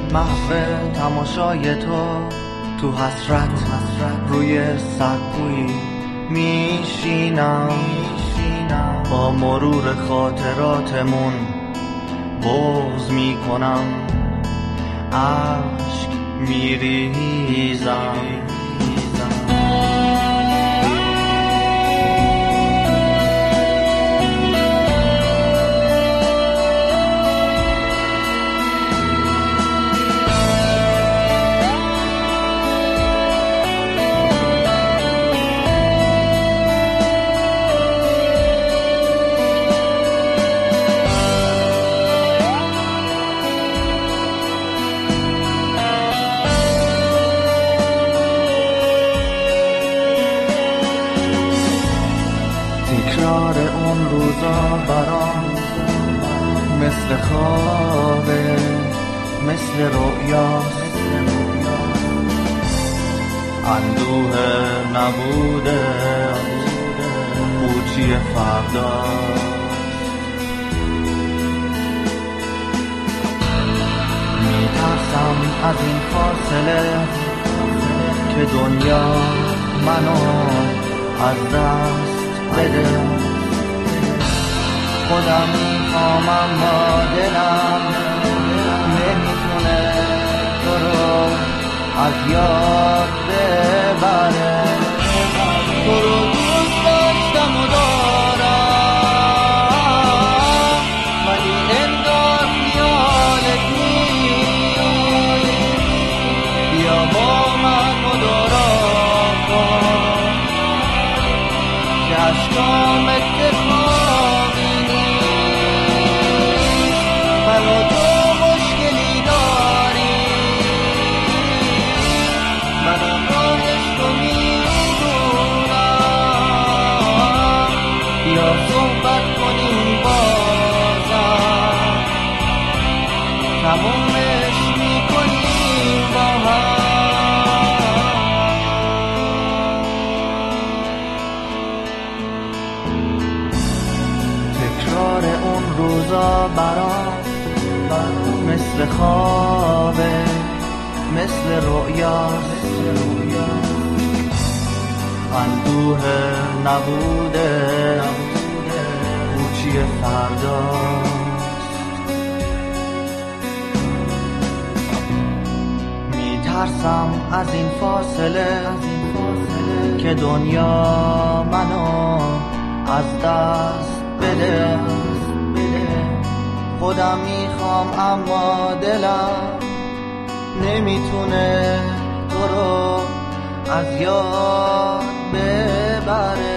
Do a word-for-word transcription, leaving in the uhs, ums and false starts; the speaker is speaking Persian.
محو تماشای تو تو حسرت روی سقوی میشینم، با مرور خاطراتمون بغض میکنم، عشق میریزم. تکرار اون روزا برام مثل خوابه، مثل رویاست، اندوه نبوده پوچی فردا. میترسم از این فاصله که دنیا منو از دست بده. خودم میخوام اما دلم نمیتونه تو رو از یاد ببره. تو رو دوست داشتم و دارم، ولی انگار خیالت نیست. بیا با من مدارا کن که عشقام اتفاقی نیست. منو تو مشکلی داری، منم راهش رو میدونم. بیا صحبت کنیم بازم، تمومش میکنیم با هم. تکرار اون روزا برام مثل خوابه، مثل رویاست، اندوه نبوده پوچی فرداست. میترسم از این فاصله که دنیا منو از دست بده. خودم میخوام اما دلم نمیتونه تو رو از یاد ببره.